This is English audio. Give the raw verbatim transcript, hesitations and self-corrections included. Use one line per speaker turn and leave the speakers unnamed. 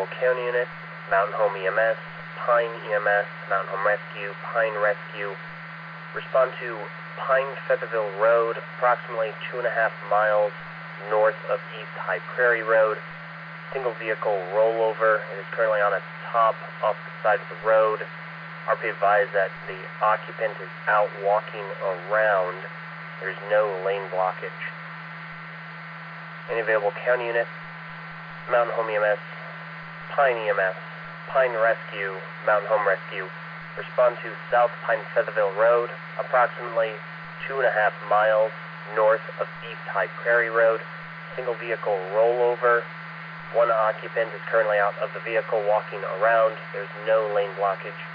available county units: Mountain Home E M S, Pine E M S, Mountain Home Rescue, Pine Rescue. Respond to Pine Featherville Road, approximately two and a half miles north of East High Prairie Road. Single vehicle rollover. It is currently on its top off the side of the road. R P advised that the occupant is out walking around. There's no lane blockage. Any available county unit: Mountain Home E M S, Pine E M S, Pine Rescue, Mountain Home Rescue. Respond to South Pine Featherville Road, approximately two and a half miles north of East High Prairie Road. Single vehicle rollover. One occupant is currently out of the vehicle walking around. There's no lane blockage.